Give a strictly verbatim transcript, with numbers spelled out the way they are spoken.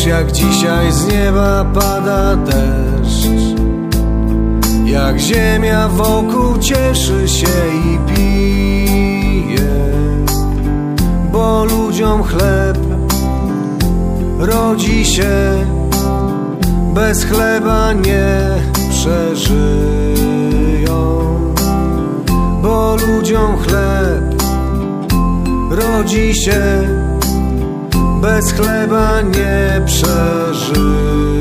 Wiesz, jak dzisiaj z nieba pada deszcz, jak ziemia wokół cieszy się i pije, bo ludziom chleb rodzi się, bez chleba nie przeżyją, bo ludziom chleb rodzi się, bez chleba nie przeżyją.